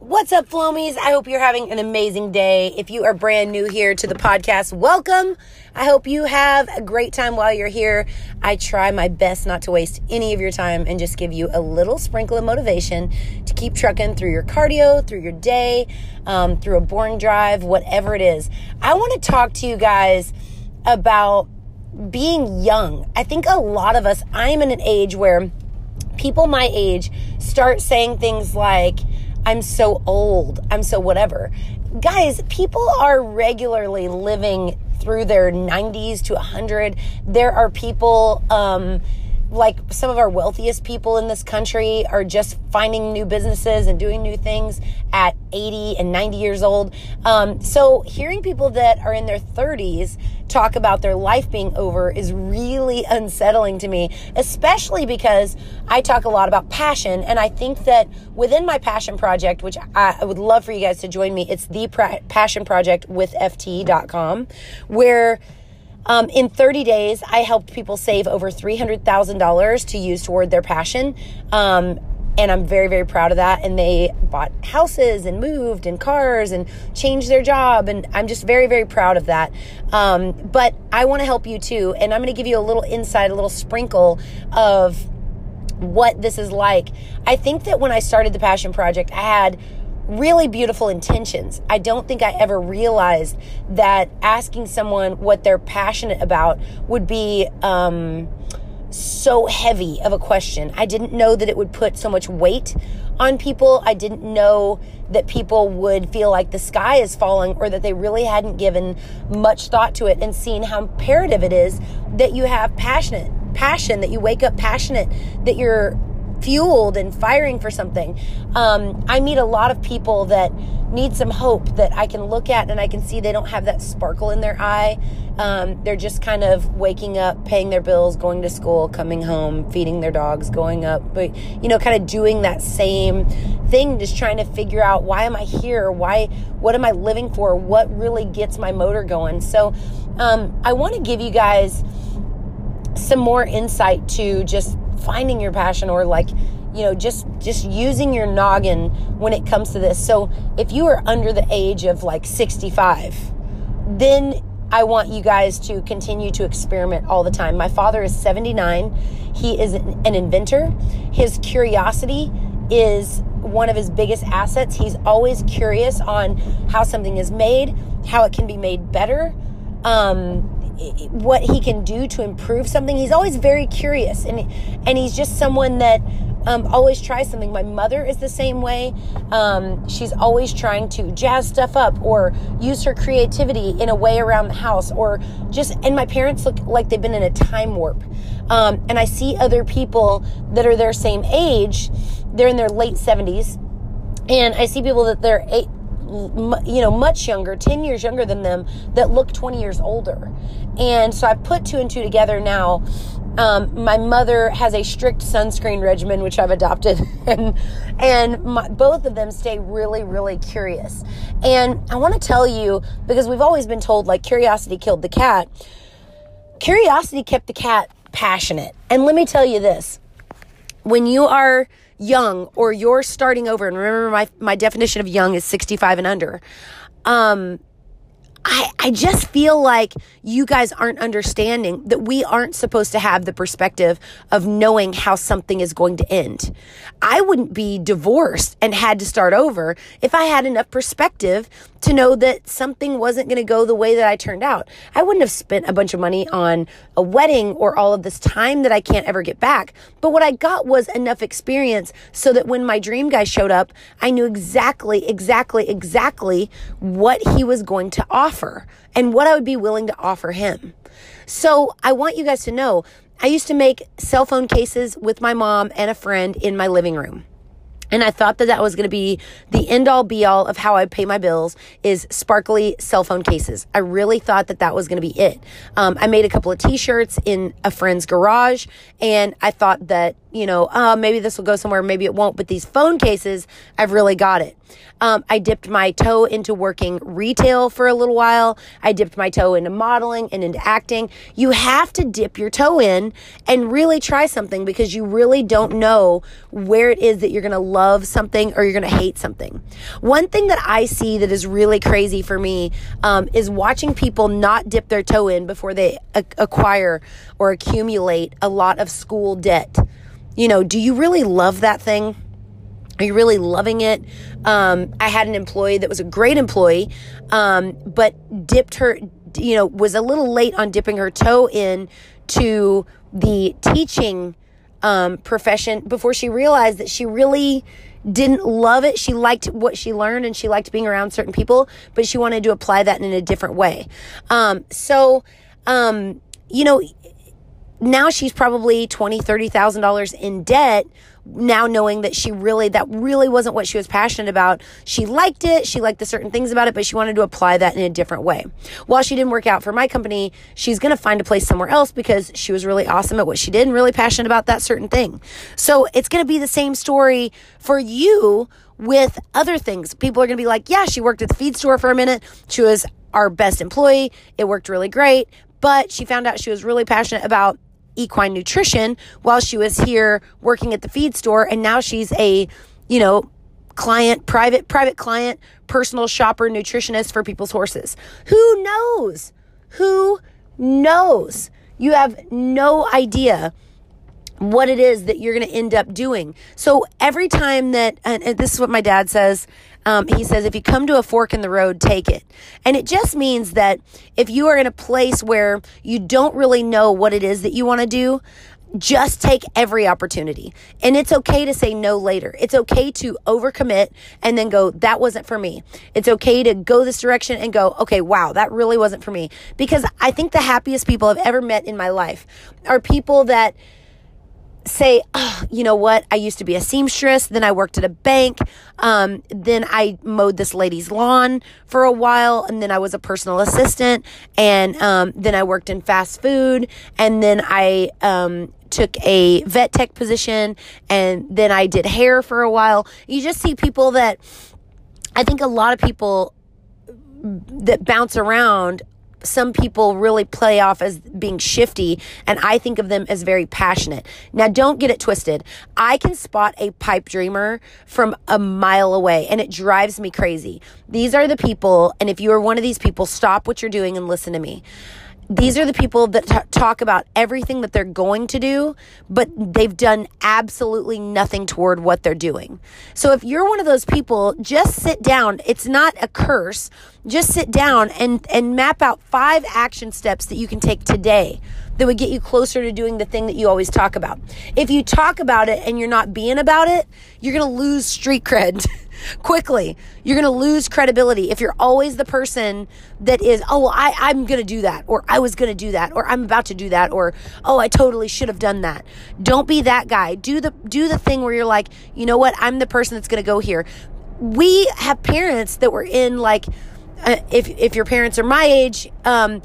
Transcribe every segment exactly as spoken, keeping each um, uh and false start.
What's up, Flomies? I hope you're having an amazing day. If you are brand new here to the podcast, welcome. I hope you have a great time while you're here. I try my best not to waste any of your time and just give you a little sprinkle of motivation to keep trucking through your cardio, through your day, um, through a boring drive, whatever it is. I want to talk to you guys about being young. I think a lot of us, I'm in an age where people my age start saying things like, I'm so old, I'm so whatever. Guys, people are regularly living through their nineties to one hundred. There are people, um, like some of our wealthiest people in this country are just finding new businesses and doing new things at eighty and ninety years old. Um, so hearing people that are in their thirties talk about their life being over is really unsettling to me, especially because I talk a lot about passion. And I think that within my passion project, which I, I would love for you guys to join me, it's the pra- passion project with F T dot com, where Um, in thirty days, I helped people save over three hundred thousand dollars to use toward their passion. Um, and I'm very, very proud of that. And they bought houses and moved and cars and changed their job. And I'm just very, very proud of that. Um, but I want to help you too. And I'm going to give you a little insight, a little sprinkle of what this is like. I think that when I started the Passion Project, I had really beautiful intentions. I don't think I ever realized that asking someone what they're passionate about would be um, so heavy of a question. I didn't know that it would put so much weight on people. I didn't know that people would feel like the sky is falling or that they really hadn't given much thought to it and seen how imperative it is that you have passionate passion, that you wake up passionate, that you're fueled and firing for something. Um, I meet a lot of people that need some hope that I can look at and I can see they don't have that sparkle in their eye. Um, they're just kind of waking up, paying their bills, going to school, coming home, feeding their dogs, going up, but, you know, kind of doing that same thing, just trying to figure out, why am I here? Why, what am I living for? What really gets my motor going? So, um, I want to give you guys some more insight to just finding your passion, or like, you know, just, just using your noggin when it comes to this. So if you are under the age of like sixty-five, then I want you guys to continue to experiment all the time. My father is seventy-nine. He is an inventor. His curiosity is one of his biggest assets. He's always curious on how something is made, how it can be made better, um, what he can do to improve something. He's always very curious, and and he's just someone that um, always tries something. My mother is the same way. Um, she's always trying to jazz stuff up or use her creativity in a way around the house, or just, and my parents look like they've been in a time warp. Um, and I see other people that are their same age. They're in their late seventies, and I see people that they're eight, you know, much younger, ten years younger than them, that look twenty years older. And so I put two and two together now. Um, my mother has a strict sunscreen regimen, which I've adopted, and and my, both of them stay really, really curious. And I want to tell you, because we've always been told, like, curiosity killed the cat. Curiosity kept the cat passionate. And let me tell you this. When you are young, or you're starting over, and remember my, my definition of young is sixty-five and under, um, I, I just feel like you guys aren't understanding that we aren't supposed to have the perspective of knowing how something is going to end. I wouldn't be divorced and had to start over if I had enough perspective to know that something wasn't going to go the way that I turned out. I wouldn't have spent a bunch of money on a wedding or all of this time that I can't ever get back. But what I got was enough experience so that when my dream guy showed up, I knew exactly, exactly, exactly what he was going to offer and what I would be willing to offer him. So I want you guys to know, I used to make cell phone cases with my mom and a friend in my living room. And I thought that that was going to be the end all be all of how I pay my bills, is sparkly cell phone cases. I really thought that that was going to be it. Um, I made a couple of t-shirts in a friend's garage, and I thought that you know, uh, maybe this will go somewhere, maybe it won't. But these phone cases, I've really got it. Um, I dipped my toe into working retail for a little while. I dipped my toe into modeling and into acting. You have to dip your toe in and really try something, because you really don't know where it is that you're going to love something or you're going to hate something. One thing that I see that is really crazy for me um, is watching people not dip their toe in before they a- acquire or accumulate a lot of school debt. You know, do you really love that thing? Are you really loving it? Um, I had an employee that was a great employee, um, but dipped her, you know, was a little late on dipping her toe in to the teaching um, profession before she realized that she really didn't love it. She liked what she learned and she liked being around certain people, but she wanted to apply that in a different way. Um, so, um, you know, now she's probably twenty thousand dollars, thirty thousand dollars in debt, now knowing that she really, that really wasn't what she was passionate about. She liked it. She liked the certain things about it, but she wanted to apply that in a different way. While she didn't work out for my company, she's going to find a place somewhere else because she was really awesome at what she did and really passionate about that certain thing. So it's going to be the same story for you with other things. People are going to be like, yeah, she worked at the feed store for a minute. She was our best employee. It worked really great, but she found out she was really passionate about equine nutrition while she was here working at the feed store. And now she's a, you know, client, private, private client, personal shopper, nutritionist for people's horses. Who knows? Who knows? You have no idea what it is that you're going to end up doing. So every time that, and, and this is what my dad says, um, he says, if you come to a fork in the road, take it. And it just means that if you are in a place where you don't really know what it is that you want to do, just take every opportunity. And it's okay to say no later. It's okay to overcommit and then go, that wasn't for me. It's okay to go this direction and go, okay, wow, that really wasn't for me. Because I think the happiest people I've ever met in my life are people that say, oh, you know what? I used to be a seamstress. Then I worked at a bank. Um, then I mowed this lady's lawn for a while. And then I was a personal assistant. And um, then I worked in fast food. And then I um, took a vet tech position. And then I did hair for a while. You just see people that, I think a lot of people that bounce around, some people really play off as being shifty, and I think of them as very passionate. Now, don't get it twisted. I can spot a pipe dreamer from a mile away, and it drives me crazy. These are the people, and if you are one of these people, stop what you're doing and listen to me. These are the people that t- talk about everything that they're going to do, but they've done absolutely nothing toward what they're doing. So if you're one of those people, just sit down. It's not a curse. Just sit down and, and map out five action steps that you can take today that would get you closer to doing the thing that you always talk about. If you talk about it and you're not being about it, you're going to lose street cred quickly. You're going to lose credibility if you're always the person that is, oh, well, I, I'm going to do that, or I was going to do that, or I'm about to do that, or, oh, I totally should have done that. Don't be that guy. Do the, do the thing where you're like, you know what? I'm the person that's going to go here. We have parents that were in like, uh, if, if your parents are my age, um,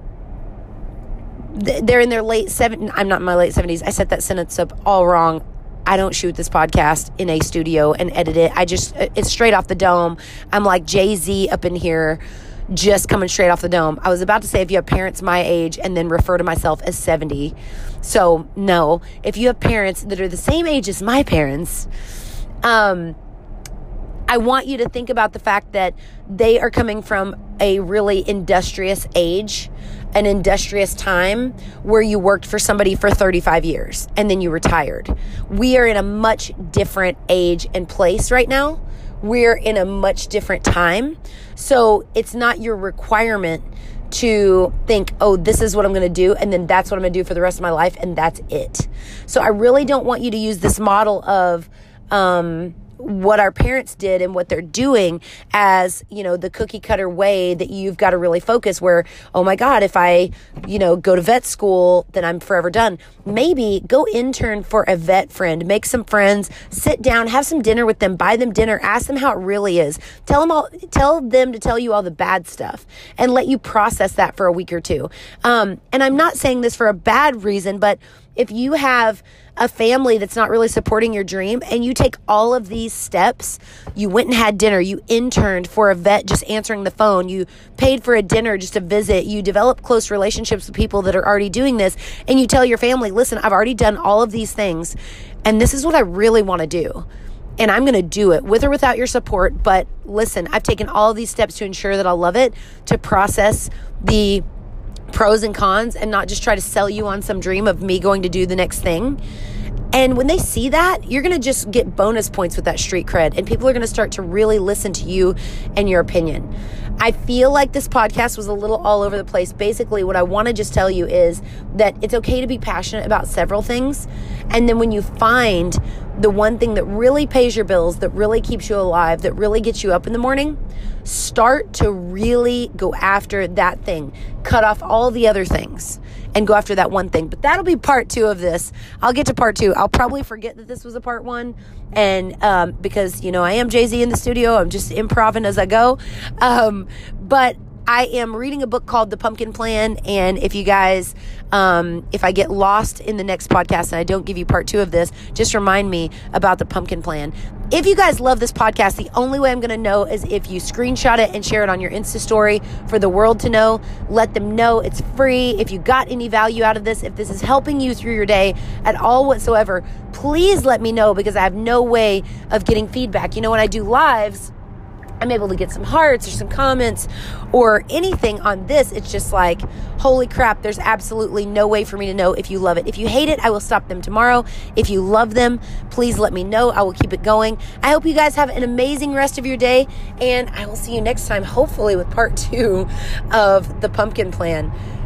they're in their late seventies. I'm not in my late seventies. I set that sentence up all wrong. I don't shoot this podcast in a studio and edit it. I just, it's straight off the dome. I'm like Jay-Z up in here, just coming straight off the dome. I was about to say if you have parents my age and then refer to myself as seventy. So no, if you have parents that are the same age as my parents, um, I want you to think about the fact that they are coming from a really industrious age, an industrious time where you worked for somebody for thirty-five years and then you retired. We are in a much different age and place right now. We're in a much different time. So it's not your requirement to think, oh, this is what I'm going to do, and then that's what I'm going to do for the rest of my life, and that's it. So I really don't want you to use this model of, um, what our parents did and what they're doing as, you know, the cookie cutter way that you've got to really focus where, oh my God, if I, you know, go to vet school, then I'm forever done. Maybe go intern for a vet friend, make some friends, sit down, have some dinner with them, buy them dinner, ask them how it really is. Tell them all, tell them to tell you all the bad stuff and let you process that for a week or two. Um, and I'm not saying this for a bad reason, but if you have a family that's not really supporting your dream and you take all of these steps, you went and had dinner, you interned for a vet just answering the phone, you paid for a dinner just to visit, you develop close relationships with people that are already doing this, and you tell your family, listen, I've already done all of these things, and this is what I really want to do. And I'm going to do it with or without your support. But listen, I've taken all of these steps to ensure that I'll love it, to process the pros and cons and not just try to sell you on some dream of me going to do the next thing. And when they see that, you're going to just get bonus points with that street cred, and people are going to start to really listen to you and your opinion. I feel like this podcast was a little all over the place. Basically, what I want to just tell you is that it's okay to be passionate about several things. And then when you find the one thing that really pays your bills, that really keeps you alive, that really gets you up in the morning, start to really go after that thing. Cut off all the other things and go after that one thing. But that'll be part two of this. I'll get to part two. I'll probably forget that this was a part one. And um, because, you know, I am Jay-Z in the studio. I'm just improvising as I go. Um, but I am reading a book called The Pumpkin Plan. And if you guys, um, if I get lost in the next podcast and I don't give you part two of this, just remind me about The Pumpkin Plan. If you guys love this podcast, the only way I'm going to know is if you screenshot it and share it on your Insta story for the world to know. Let them know it's free. If you got any value out of this, if this is helping you through your day at all whatsoever, please let me know, because I have no way of getting feedback. You know, when I do lives, I'm able to get some hearts or some comments or anything on this. It's just like, holy crap, there's absolutely no way for me to know if you love it. If you hate it, I will stop them tomorrow. If you love them, please let me know. I will keep it going. I hope you guys have an amazing rest of your day, and I will see you next time, hopefully with part two of The Pumpkin Plan.